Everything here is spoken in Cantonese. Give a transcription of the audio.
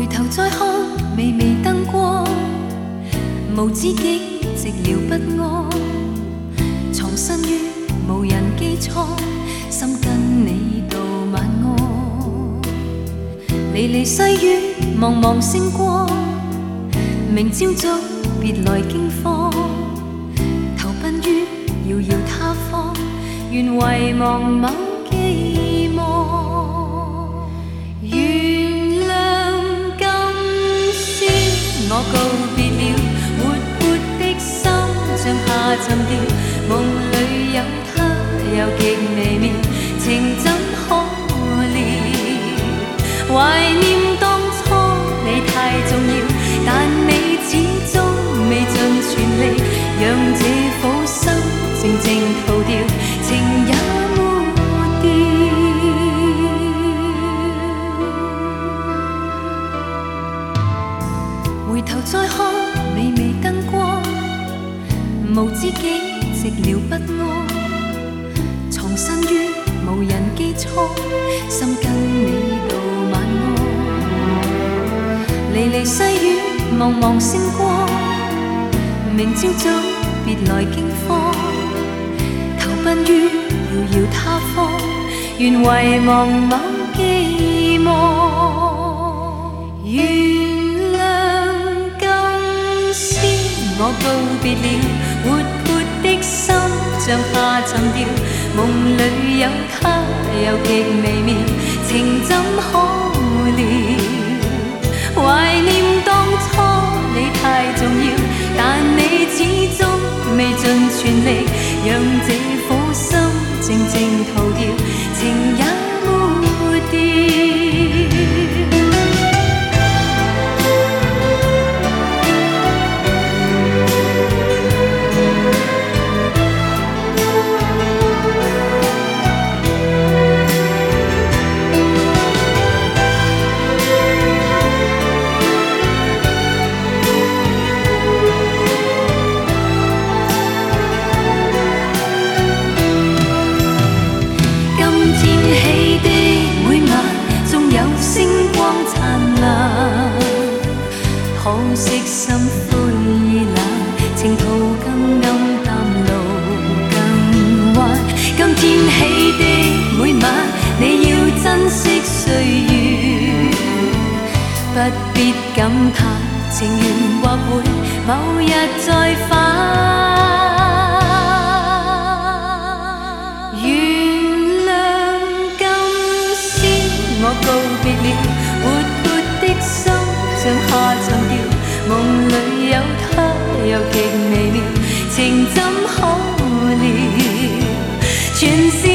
回頭再看，微微燈光，無知竟寂寥不安，藏身於無人機艙，心跟你道晚安。離離細雨，茫茫星光，明朝早別來驚慌，投奔於遙遙他方，願遺忘某寄望。我告別了活潑的心，像下沉掉，夢裏有他又極微妙，情怎可料？懷念當初你太重要，但你始終未盡全力，讓這顆心靜靜逃掉，情也沒掉。回頭再看，微微燈光，無知己寂寥不安，藏身於無人機艙，心跟你道晚安。離離細雨，茫茫星光，明朝早別來驚慌，投奔於遙遙他方，願遺忘某寄望。我告別了活潑的心，像下沉掉，夢裏有他又極微妙，情怎可料？懷念當初你太重要，但你始終未盡全力，讓這顆心靜靜逃掉，情也沒掉。可惜心灰意冷，情途更暗淡，路更彎。今天起的每晚，你要珍惜歲月，不必感嘆，情緣或會某日再返。原諒今宵我告別了活潑的心，像下沉掉，夢裏有他又極微妙，情怎可料？全是